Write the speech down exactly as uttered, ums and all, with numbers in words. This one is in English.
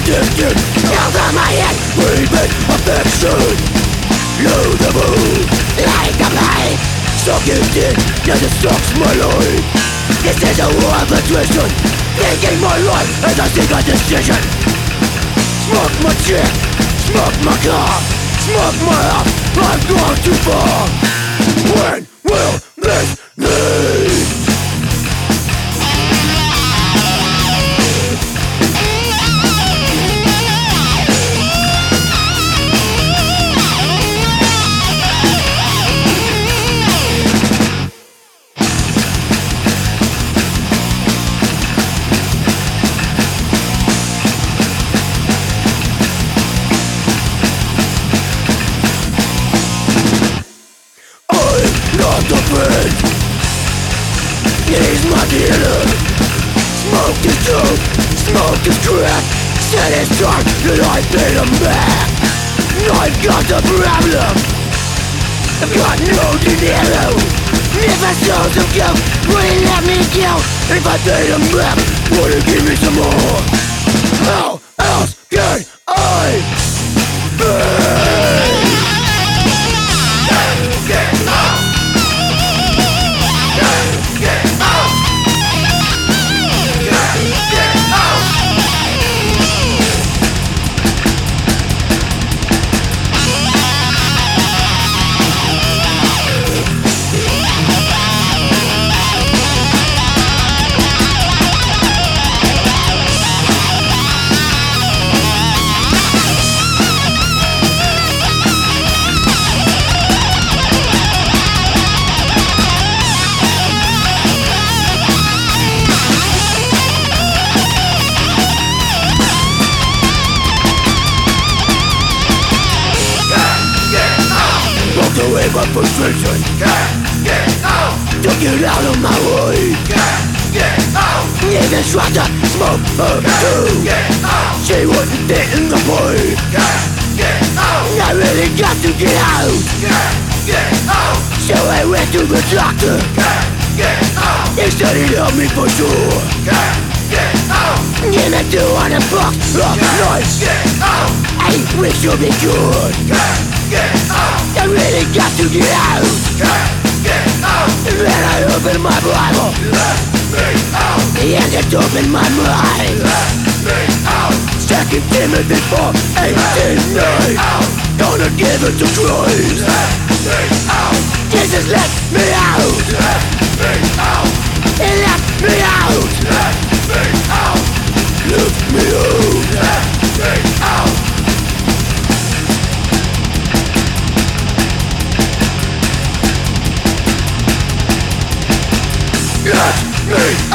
addicted, out of my head, breathing affection. Load the moon, like a pipe, sucking dick, yes it sucks my life. This is a war of attrition, taking my life as I seek a decision. Smoke my chick, smoke my car, smoke my house, I've gone too far. When will this end? The friend, he's my dealer. Smoke is dope, smoke is crack. Said it's time that I pay him back. I've got the problem, I've got no dinero. If I sold some coke, would he let me go? If I paid him back, would he give me some more? How else can I pay? Away my frustration, can't get out. Don't get out of my way, can't get out. Even tried to smoke her too, get out. She wouldn't fit in the boy, can't get out. I really got to get out, can't get out. So I went to the doctor, can't get out. He said he'd help me for sure, can't get out. And I do want a box of life, get out. I wish you'd be good, can't get out. I really got to get out, can't get out. And then I opened my Bible, let me out. And it opened my mind, let me out. Second Timothy four, eighteen, nine. Gonna give it to Christ, let me out. Jesus let me out, let me out. He let me out, let me out. Lift me out, let me out. Let me